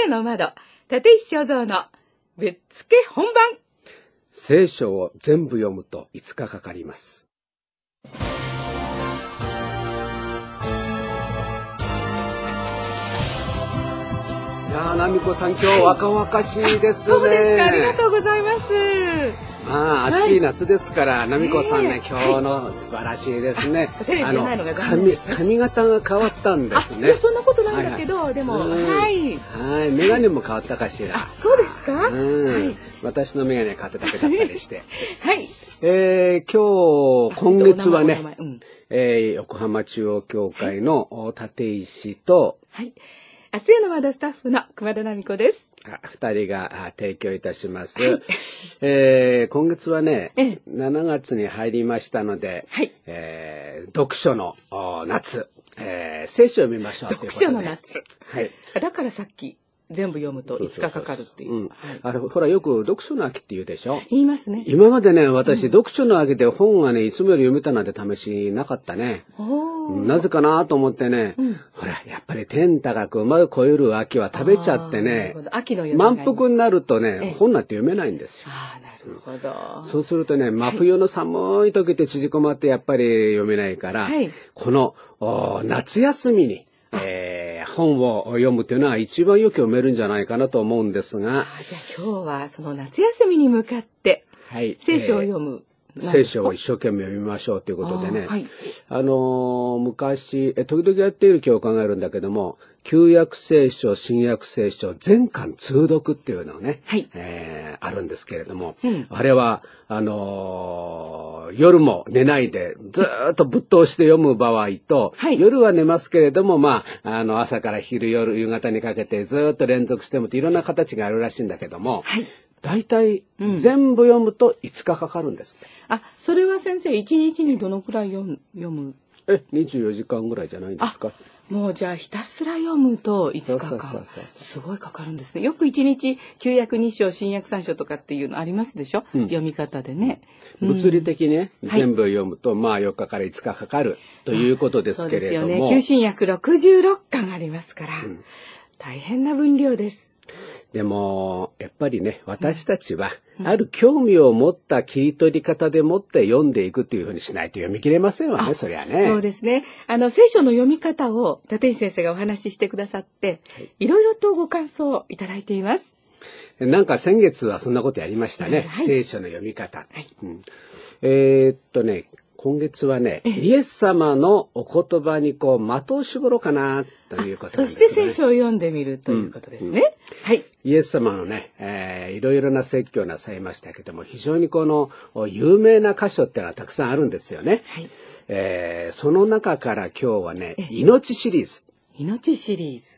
への窓、立石正蔵のぶっつけ本番。 聖書を全部読むと5日かかります。ナミコさん、今日若々しいですね。 そうですか、ありがとうございます。 暑い夏ですから、ナミコさんね、今日の素晴らしいですね。髪型が変わったんですね。 そんなことないんだけど、でも、はい。 メガネも変わったかしら。 そうですか？ 私のメガネ変わっただけだったりして。 はい。 今月はね、横浜中央教会の立石と、 はい。明日への窓スタッフの熊田奈美子です。 二人が提供いたします。今月はね、7月に入りましたので、読書の夏、聖書を読みましょうということで。 読書の夏。 はい。 だからさっき全部読むと5日かかるっていう。 ほらよく読書の秋って言うでしょ。 言いますね。 今までね、私、読書の秋で本がね、いつもより読めたなんて試しなかったね。なぜかなと思ってね、ほら、やっぱり天高く馬を越える秋は食べちゃってね、満腹になるとね、本なんて読めないんですよ。 なるほど。 そうするとね、真冬の寒い時って縮こまってやっぱり読めないから、この夏休みに、本を読むというのは一番よく読めるんじゃないかなと思うんですが。 じゃあ今日はその夏休みに向かって、聖書を読む。 聖書を一生懸命読みましょうということでね。昔、時々やっている教会があるんだけども、旧約聖書、新約聖書、全巻通読っていうのがね、あるんですけれども、あれは、夜も寝ないでずーっとぶっ通して読む場合と、夜は寝ますけれども、朝から昼、夜、夕方にかけてずーっと連続してもっていろんな形があるらしいんだけども、だいたい全部読むと5日かかるんです。 それは先生、1日にどのくらい読む ？24時間ぐらいじゃないんですか？ もうじゃあひたすら読むと5日間。すごいかかるんですね。よく1日旧約2章、新約3章とかっていうのありますでしょ？読み方でね。 物理的にね、全部読むと4日から5日かかるということですけれども。 そうですよね。旧新約66巻ありますから、大変な分量です。 でも、やっぱりね、私たちは、ある興味を持った切り取り方でもって読んでいくというふうにしないと読み切れませんわね、そりゃね。 そうですね。聖書の読み方を立石先生がお話ししてくださって、いろいろとご感想をいただいています。 なんか先月はそんなことやりましたね。聖書の読み方。今月はね、イエス様のお言葉に的を絞ろうかなということなんですね。 そして聖書を読んでみるということですね。 イエス様のね、いろいろな説教なさいましたけども、非常に有名な箇所っていうのはたくさんあるんですよね。その中から今日はね、命シリーズ。 命シリーズ。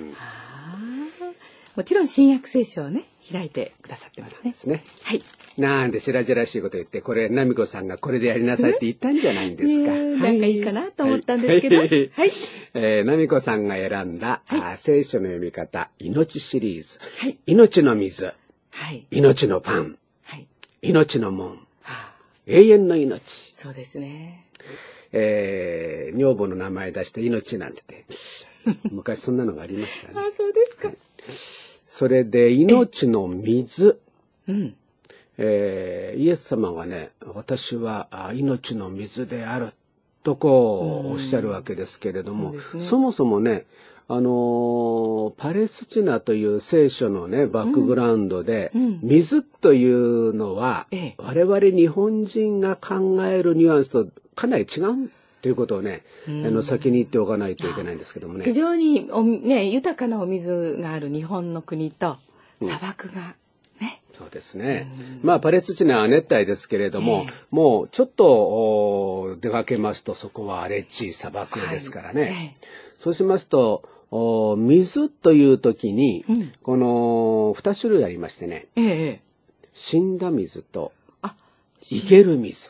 もちろん新約聖書をね、開いてくださってますね。 ですね。なんで白々しいこと言って、これ、ナミコさんがこれでやりなさいって言ったんじゃないんですか。 なんかいいかなと思ったんですけど。 ナミコさんが選んだ、聖書の読み方、命シリーズ。命の水。命のパン。命の門。永遠の命。 そうですね。 女房の名前出して命なんて昔そんなのがありましたね。 そうですか。 それで命の水。イエス様はね、私は命の水であるとおっしゃるわけですけれども、そもそもね、パレスチナという聖書のね、バックグラウンドで、水というのは、我々日本人が考えるニュアンスとかなり違うということをね、先に言っておかないといけないんですけどもね。 非常に豊かなお水がある日本の国と砂漠が、 そうですね。パレスチナは熱帯ですけれども、もうちょっと出かけますとそこは荒れ地砂漠ですからね。そうしますと、水という時に、この2種類ありましてね。死んだ水と生ける水。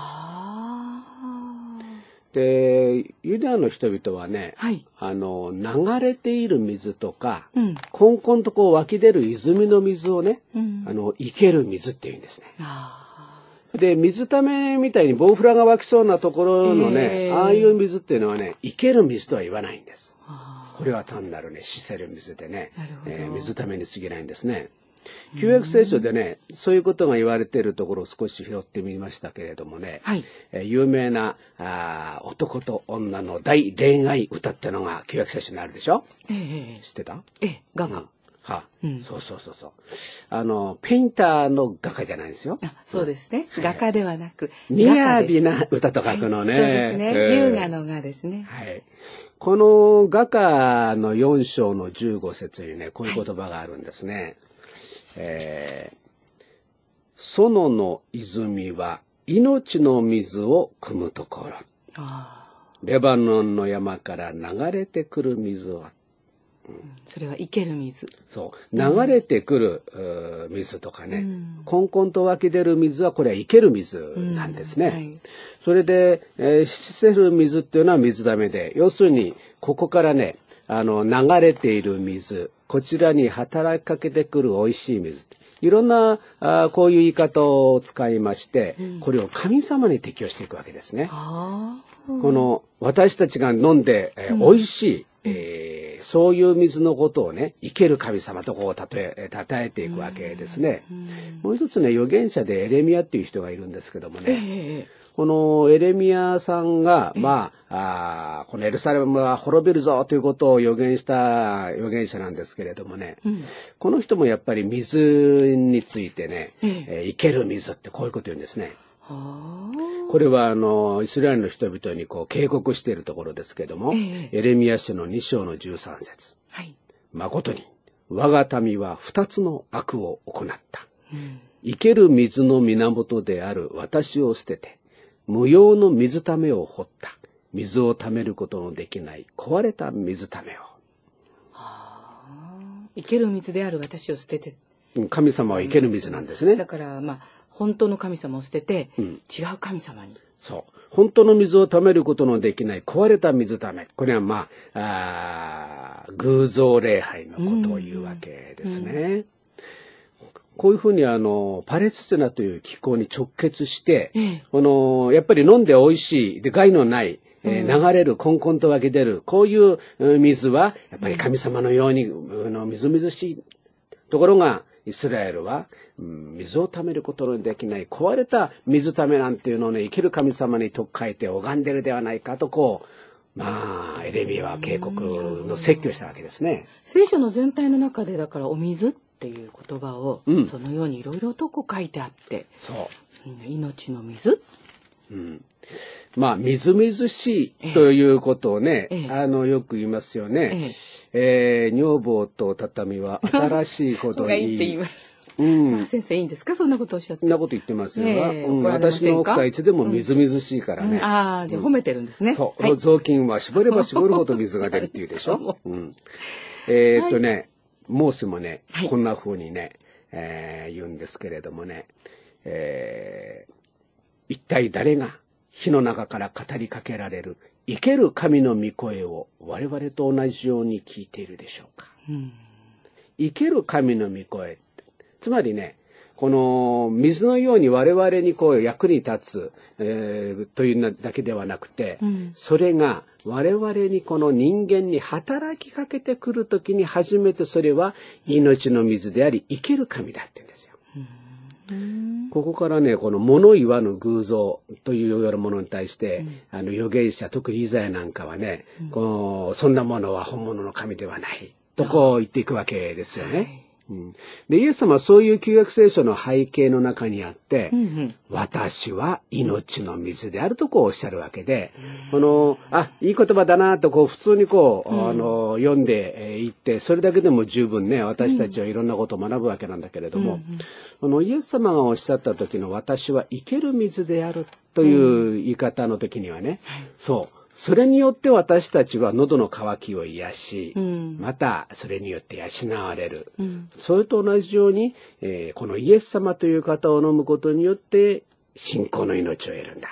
で、ユダヤの人々はね、流れている水とか、こんこんと湧き出る泉の水をね、生ける水っていうんですね。で、水ためみたいにボウフラが湧きそうなところのね、ああいう水っていうのはね、生ける水とは言わないんです。 これは単なるね、死せる水でね、水ために過ぎないんですね。旧約聖書でね、そういうことが言われているところを少し拾ってみましたけれどもね、はい、有名な男と女の大恋愛歌ってのが旧約聖書にあるでしょ。知ってた？ 画家。 そうそうそうそう。ペインターの画家じゃないですよ。 そうですね。画家ではなく。 雅な歌と書くのね。 そうですね。優雅の画ですね。 はい。この画家の4章の15節にね、こういう言葉があるんですね。園の泉は命の水を汲むところ。レバノンの山から流れてくる水は。 それは生ける水。 そう。流れてくる、水とかね、こんこんと湧き出る水はこれは生ける水なんですね。はい、それで、死せる水っていうのは水溜めで、要するにここからね、流れている水、こちらに働きかけてくる美味しい水。いろんなこういう言い方を使いまして、これを神様に適用していくわけですね。この私たちが飲んで、美味しい、そういう水のことをね、生ける神様とこう称えていくわけですね。もう一つね、預言者でエレミアっていう人がいるんですけどもね、このエレミアさんが、このエルサレムは滅びるぞということを予言した預言者なんですけれどもね、この人もやっぱり水についてね、生ける水ってこういうこと言うんですね。これはイスラエルの人々にこう警告しているところですけども、エレミヤ書の2章の13節、はい、誠に我が民は2つの悪を行った。生ける水の源である私を捨てて、無用の水ためを掘った。水をためることのできない壊れた水ためを。 生ける水である私を捨てて。 神様は生ける水なんですね。 だから本当の神様を捨てて、違う神様に。 そう。本当の水をためることのできない壊れた水ため。これは偶像礼拝のことを言うわけですね。こういうふうにパレスチナという気候に直結して、やっぱり飲んで美味しい、で害のない、流れる、こんこんと湧き出る、こういう水は、やっぱり神様のように、みずみずしい。ところが、イスラエルは、水をためることのできない壊れた水ためなんていうのをね、生きる神様にとっかえて拝んでるではないかとエレミヤは警告の説教したわけですね。 聖書の全体の中でだからお水っていう言葉を、そのようにいろいろと書いてあって、命の水。 みずみずしいということをね、よく言いますよね。女房と畳は新しいほどいい。 先生いいんですか、そんなことおっしゃって。 そんなこと言ってますよ。私の奥さんいつでもみずみずしいからね。 じゃあ褒めてるんですね。 そう。雑巾は絞れば絞るほど水が出るっていうでしょ。モーセもね、こんな風にね、言うんですけれどもね、一体誰が火の中から語りかけられる生ける神の御声を我々と同じように聞いているでしょうか。生ける神の御声。つまりね、この水のように我々にこう役に立つ、というだけではなくて、それが我々にこの人間に働きかけてくるときに初めてそれは命の水であり生ける神だって言うんですよ。ここからね、この物言わぬ偶像というようなものに対して、預言者、特にイザヤなんかはね、そんなものは本物の神ではない、とこう言っていくわけですよね。で、イエス様はそういう旧約聖書の背景の中にあって、私は命の水であるとこうおっしゃるわけで、いい言葉だなと普通に読んでいって、それだけでも十分ね、私たちはいろんなことを学ぶわけなんだけれども、イエス様がおっしゃった時の私は生ける水であるという言い方の時にはね、それによって私たちは喉の渇きを癒し、またそれによって養われる。それと同じように、このイエス様という方を飲むことによって信仰の命を得るんだ。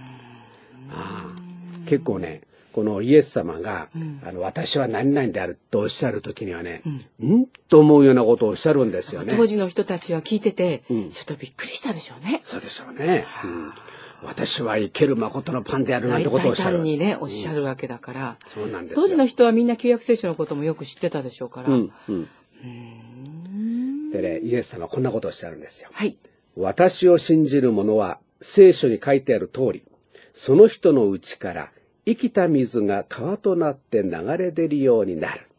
結構ね、このイエス様が、私は何々であるとおっしゃるときにはね、と思うようなことをおっしゃるんですよね。 当時の人たちは聞いてて、ちょっとびっくりしたでしょうね。 そうでしょうね。 私は生ける誠のパンであるなんてことをおっしゃる。 大胆にね、おっしゃるわけだから。 そうなんですよ。 当時の人はみんな旧約聖書のこともよく知ってたでしょうから。 でね、イエス様はこんなことをおっしゃるんですよ。 はい。 私を信じる者は聖書に書いてある通り、その人のうちから生きた水が川となって流れ出るようになる。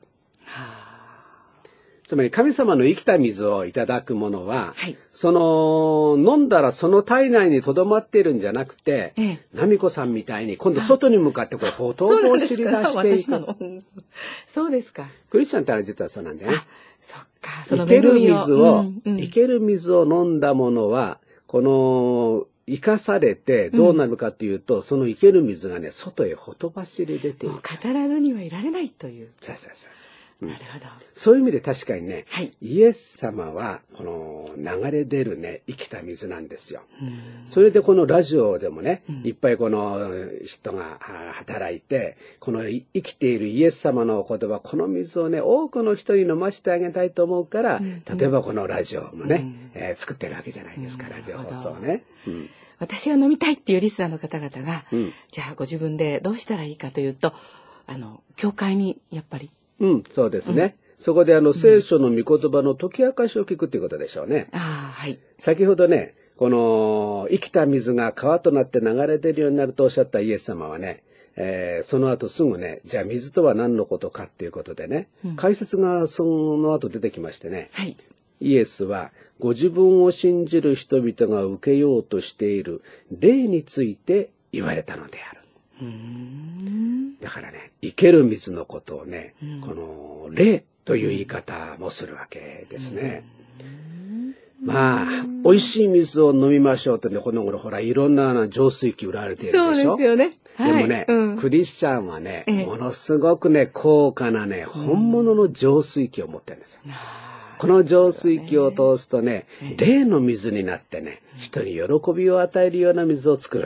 つまり神様の生きた水をいただく者は、はい、飲んだらその体内に留まっているんじゃなくて、ナミコさんみたいに今度外に向かってほとぼを知り出していく。 そうですか。 クリスチャンって実はそうなんだよね。 そっか。 生ける水を飲んだ者は、生かされてどうなるかというと、その生ける水がね、外へほとばしり出ている。 語らずにはいられないという。 そう。 なるほど。 そういう意味で確かにね、 はい、 イエス様は流れ出るね、生きた水なんですよ。それでこのラジオでもね、いっぱいこの人が働いて、この生きているイエス様の言葉、この水をね、多くの人に飲ませてあげたいと思うから、例えばこのラジオもね、作ってるわけじゃないですか、ラジオ放送ね。 私は飲みたいっていうリスナーの方々が、じゃあご自分でどうしたらいいかというと、教会にやっぱり、 そうですね。そこで聖書の御言葉の解き明かしを聞くということでしょうね。 はい。 先ほどね、この生きた水が川となって流れ出るようになるとおっしゃったイエス様はね、その後すぐね、じゃあ水とは何のことかっていうことでね、解説がその後出てきましてね、 はい、 イエスはご自分を信じる人々が受けようとしている霊について言われたのである。だからね、生ける水のことをね、この霊という言い方もするわけですね。まあ、美味しい水を飲みましょうとね、この頃ほら、いろんな浄水器売られているでしょ。 そうですよね。 でもね、クリスチャンはね、ものすごくね、高価なね、本物の浄水器を持ってるんですよ。この浄水器を通すとね、霊の水になってね、人に喜びを与えるような水を作る。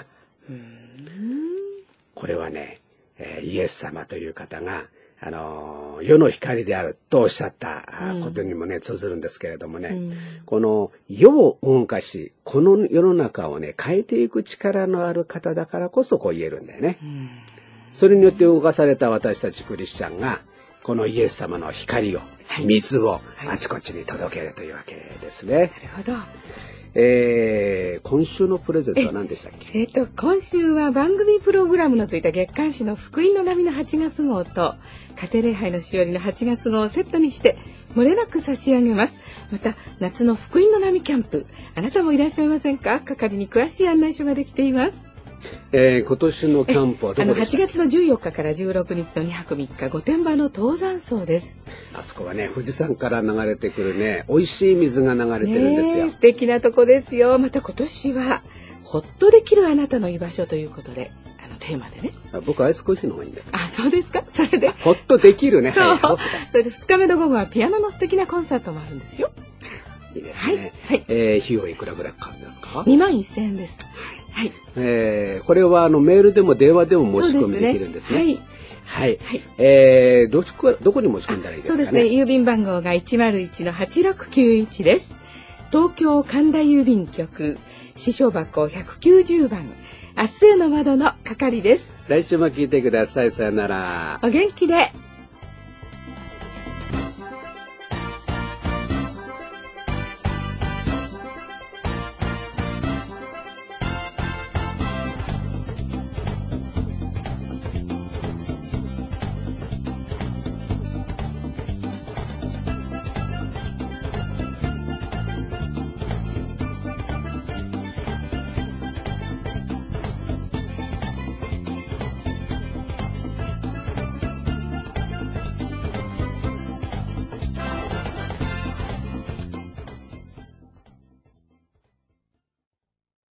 これはね、イエス様という方が、世の光であるとおっしゃったことにもね、通ずるんですけれどもね、この世を動かし、この世の中をね、変えていく力のある方だからこそこう言えるんだよね。それによって動かされた私たちクリスチャンが、このイエス様の光を、水をあちこちに届けるというわけですね。 なるほど。 今週のプレゼントは何でしたっけ？ 今週は番組プログラムのついた月刊誌の福音の波の8月号と家庭礼拝のしおりの8月号をセットにして漏れなく差し上げます。また夏の福音の波キャンプ、あなたもいらっしゃいませんか？係に詳しい案内書ができています。 今年のキャンプはどこでしたっけ？ 8月の14日から16日の2泊3日御殿場の登山荘です。 あそこはね、富士山から流れてくるね、美味しい水が流れてるんですよ。 素敵なとこですよ。また今年はほっとできるあなたの居場所ということで、テーマでね。 僕アイスコーヒーの方がいいんだよ。 そうですか。それでほっとできるね。 それで2日目の午後はピアノの素敵なコンサートもあるんですよ。 いいですね。費用いくらぐらいかかるんですか ？21,000円です。はい。 これはメールでも電話でも申し込みできるんですね。はい。どこに申し込んだらいいですかね？ そうですね。郵便番号が 101-8691 です。東京神田郵便局、支所箱190番、明日への窓の係です。 来週も聞いてください。さよなら。 お元気で。